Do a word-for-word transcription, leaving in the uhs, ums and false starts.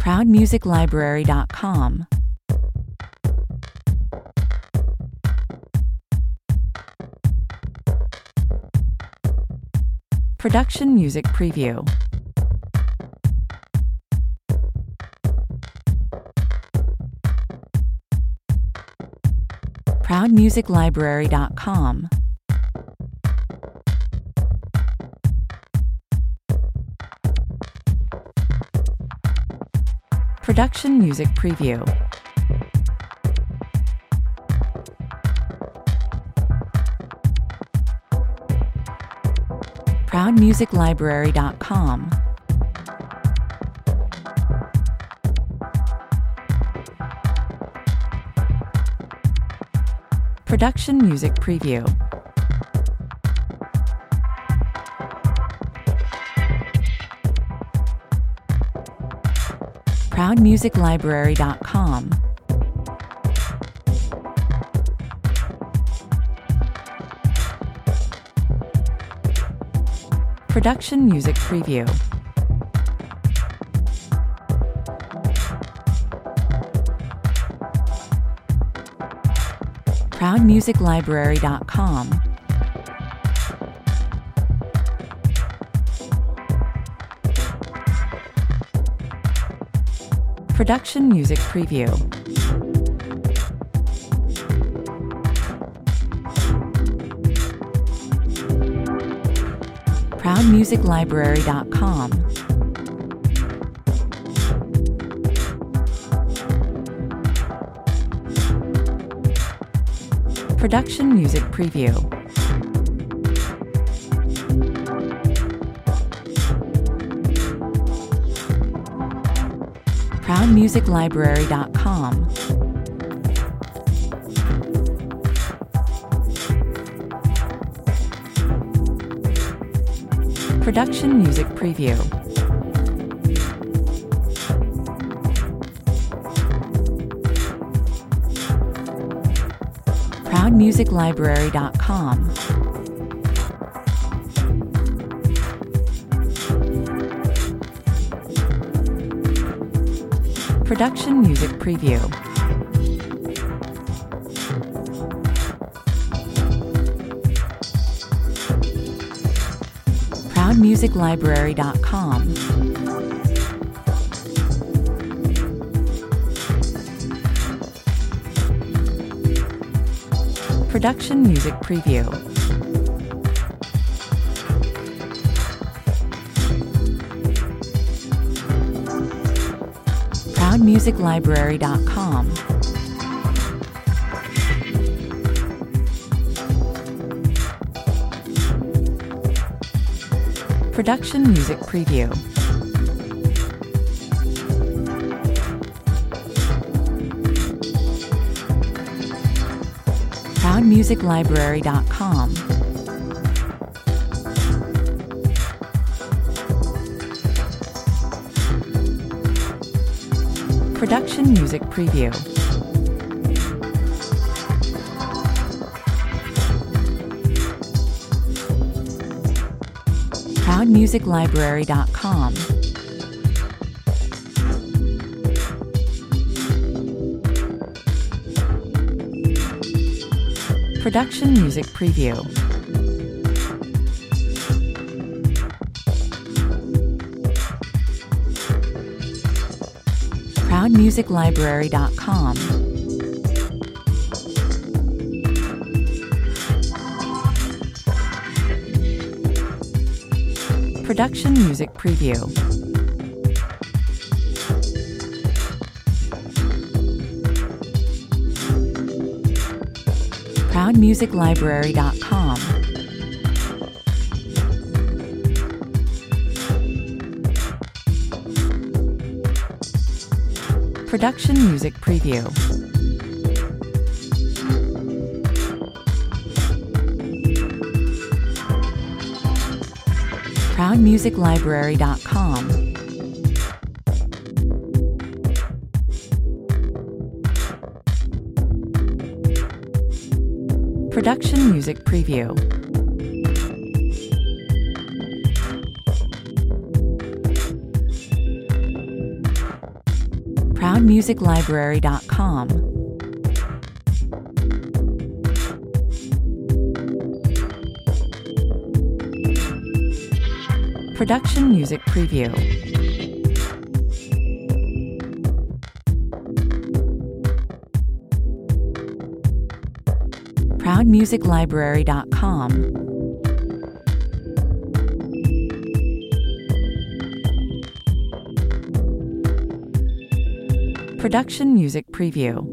proud music library dot com, Production Music Preview. proud music library dot com, Production Music Preview. proud music library dot com, Production Music Preview. proud music library dot com, Production Music Preview. proud music library dot com, Production Music Preview. proud music library dot com, Production Music Preview. proud music library dot com, Production Music Preview. proud music library dot com, Production Music Preview. proud music library dot com, Production Music Preview. proud music library dot com, Production Music Preview. proud music library dot com, Production Music Preview. proud music library dot com, Production Music Preview. proud music library dot com, Production Music Preview. proud music library dot com, Production Music Preview. proud music library dot com, Production Music Preview. proud music library dot com, Production Music Preview. proud music library dot com, Production Music Preview.